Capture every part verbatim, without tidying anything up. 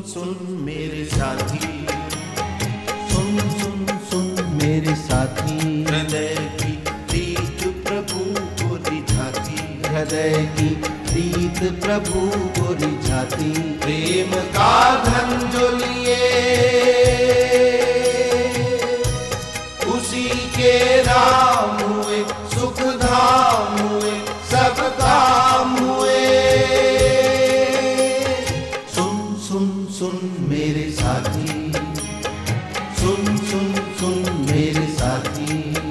सुन मेरे साथी, सुन सुन सुन मेरे साथी, हृदय की प्रीत प्रभु को रिझाती, हृदय की प्रीत प्रभु को रिझाती। प्रेम का धन जो लिए उसी के राम हुए, सुख धाम हुए, सब काम हुए। सुन सुन सुन मेरे साथी, सुन सुन सुन मेरे साथी।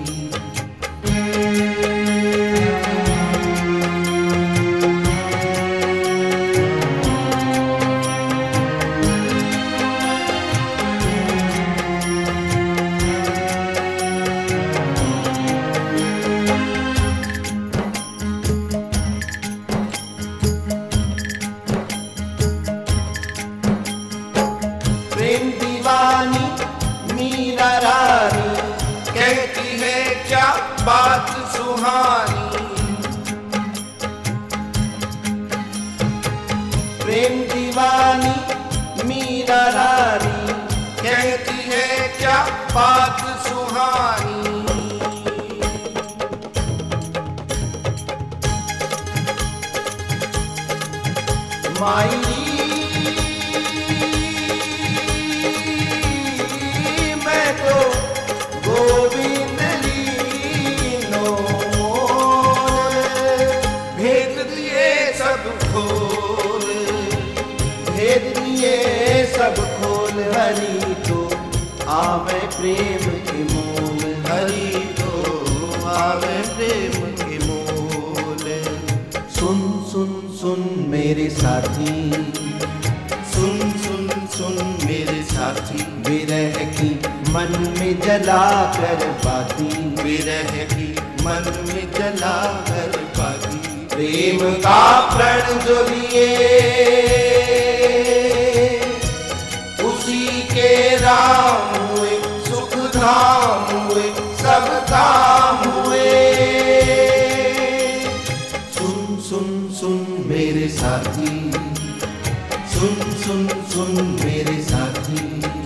प्रेम दीवानी मीरा रानी कहती है क्या बात सुहानी, प्रेम दीवानी मीरा रानी कहती है क्या बात सुहानी। माई मैं तो गोविंद लीनो मोल, भेद दिए सब खोल, भेद दिए सब खोल। हरि तो आवे प्रेम के मोल, हरि तो आवे प्रेम के मोल। सुन सुन सुन मेरे साथी, सुन सुन सुन मेरे साथी, विरह की मन में जला कर बाती, विरह की मन में जला कर बाती। प्रेम का प्रण जो लिए उसी के राम हुए, सुख धाम हुए, सब काम हुए। सुन सुन सुन मेरे साथी, सुन सुन सुन मेरे साथी।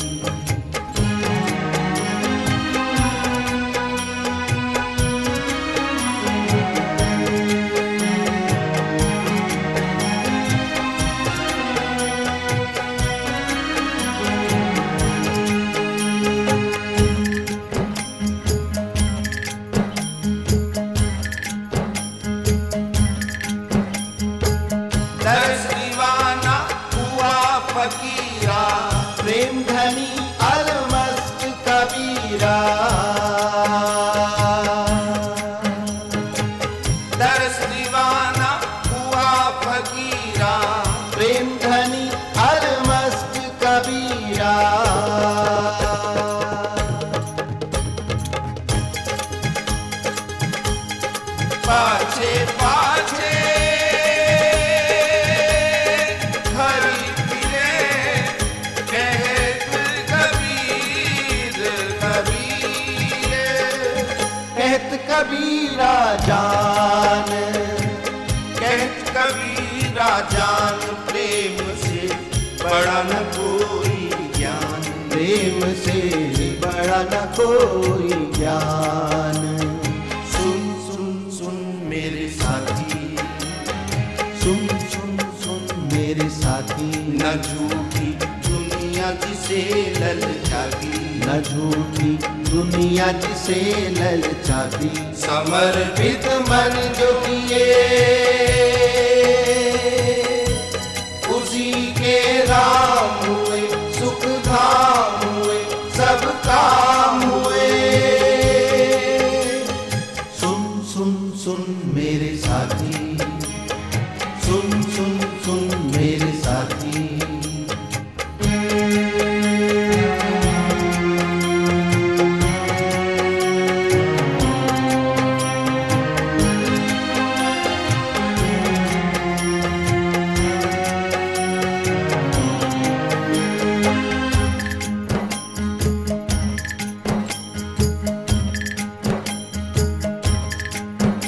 दर्श दीवाना हुआ फकीरा, प्रेम धनी अलमस्त कबीरा, दर्श दीवाना हुआ फकीरा। प्रेम धनी अलमस्त कबीरा। पाछे पाछे हरि फिरे कहत कबीर कबीर, कहत कबीरा जान, कहत कबीरा जान। प्रेम से बड़ा न कोई ज्ञान, प्रेम से बड़ा न कोई ज्ञान। सुन सुन सुन मेरे साथी, सुन सुन सुन मेरे साथी। न झूठी दुनिया जिसे ललचाती, न झूठी दुनिया जिसे ललचाती। समर्पित मन जो किए उसी के राम हुए, सुख धाम हुए, सब काम हुए। सुन सुन सुन मेरे साथी, सुन सुन सुन मेरे साथी।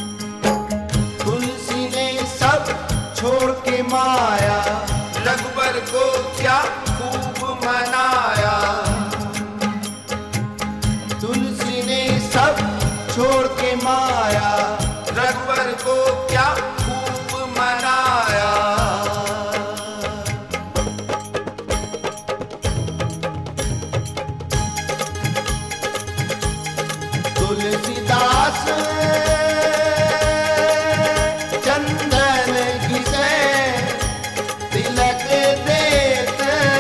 तुलसी ने सब छोड़ के माया, रघुबर रघुवर को क्या खूब मनाया, तुलसी ने सब छोड़ के माया, रघुवर को क्या खूब मनाया। तुलसीदास चंदन घिसे, तिलक देत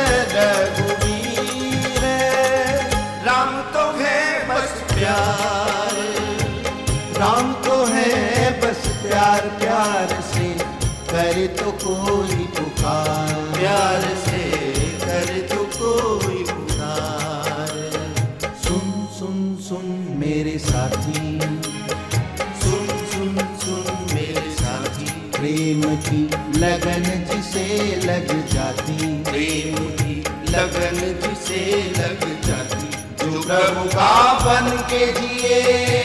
रघुवीर, राम तो है बस प्यार, राम तो है बस प्यार, प्यार से करे तो कोई पुकार, प्यार से कर तो कोई पुकार। सुन सुन सुन मेरे साथी, सुन सुन सुन मेरे साथी, प्रेम की लगन जिसे लग जाती, प्रेम की लगन जिसे लग जाती, जो प्रभु का बन के जिए,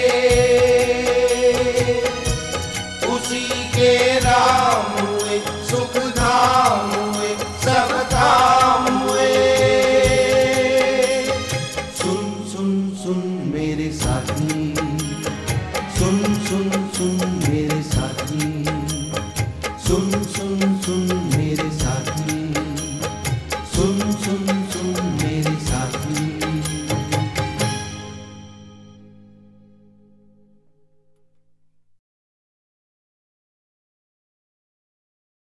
उसी के राम हुए, सुख धाम हुए, सब धाम हुए। सुन सुन सुन मेरे साथी, सुन सुन सुन मेरे साथी, सुन सुन सुन मेरे साथी, सुन सुन सुन मेरे साथी।